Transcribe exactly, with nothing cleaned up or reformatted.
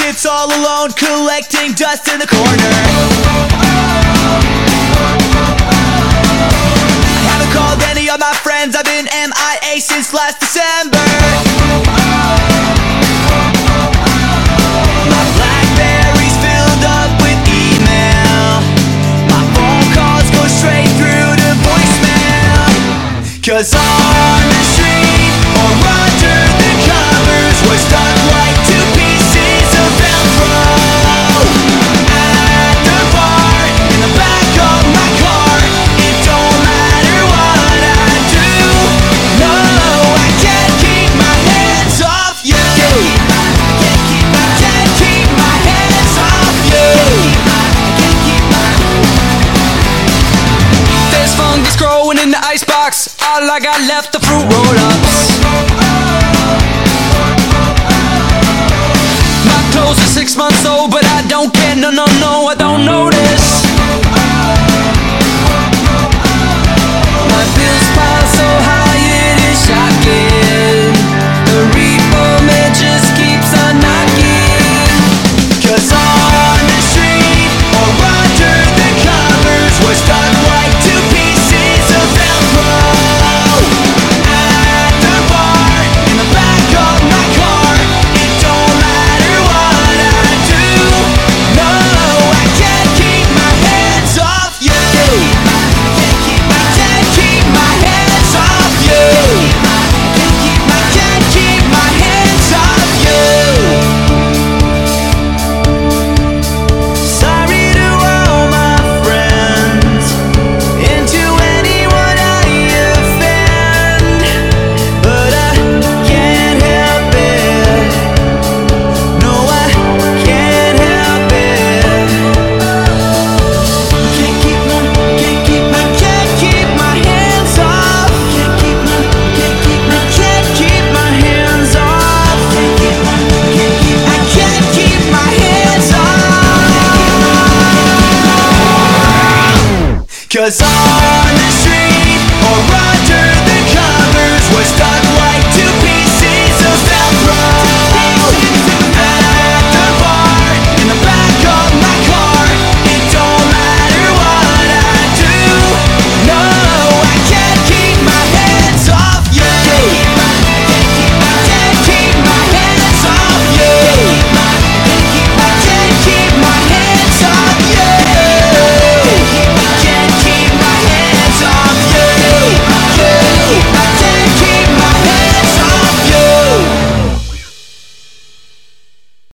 sits all alone, collecting dust in the corner. I haven't called any of my friends, I've been M I A since last December. My Blackberry's filled up with email, my phone calls go straight through to voicemail. Cause on the street or under the covers, we're stuck like two pieces of Velcro. At the bar, in the back of my car, it don't matter what I do. No, I can't keep my hands off you. Can't keep my, can't keep my hands off you. There's fungus growing in the icebox. All I got left the fruit roll-ups. My clothes are six months old, but I don't care. No, no, no, I don't notice. My bills pile so high, it is shocking. The repo man just keeps on knocking. Cause on the street or under the covers, we're stuck like two pieces of Velcro. At the bar, in the back of my car, it don't matter what I do. No, I can't keep my hands off you. Can't keep my, can't keep my hands off you. Can't keep my, can't keep my hands off you. Sorry to all my friends, and to anyone I offend, but I can't help it. No, I can't help it. Can't keep my, can't keep my, can't keep my hands off. Can't keep my, can't keep my, can't keep my hands off. Can't keep my, can't keep, I can't keep my hands off. Cause I